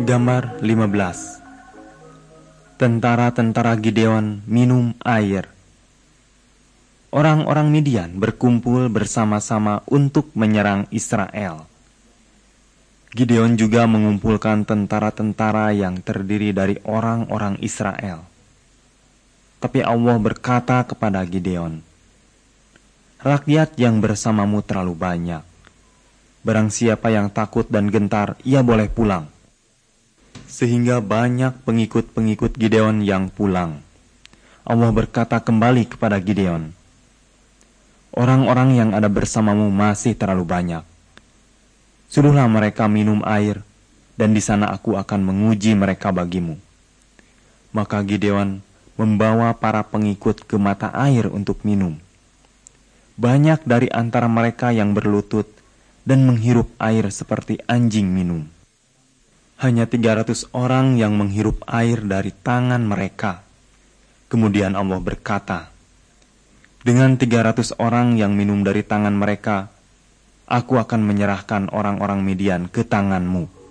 Gambar 15. Tentara-tentara Gideon minum air. Orang-orang Midian berkumpul bersama-sama untuk menyerang Israel. Gideon juga mengumpulkan tentara-tentara yang terdiri dari orang-orang Israel. Tapi Allah berkata kepada Gideon, "Rakyat yang bersamamu terlalu banyak. Barang siapa yang takut dan gentar, ia boleh pulang." Sehingga banyak pengikut-pengikut Gideon yang pulang. Allah berkata kembali kepada Gideon, "Orang-orang yang ada bersamamu masih terlalu banyak. Suruhlah mereka minum air, dan di sana aku akan menguji mereka bagimu." Maka Gideon membawa para pengikut ke mata air untuk minum. Banyak dari antara mereka yang berlutut dan menghirup air seperti anjing minum. Hanya 300 orang yang menghirup air dari tangan mereka. Kemudian Allah berkata, "Dengan 300 orang yang minum dari tangan mereka, aku akan menyerahkan orang-orang Midian ke tanganmu."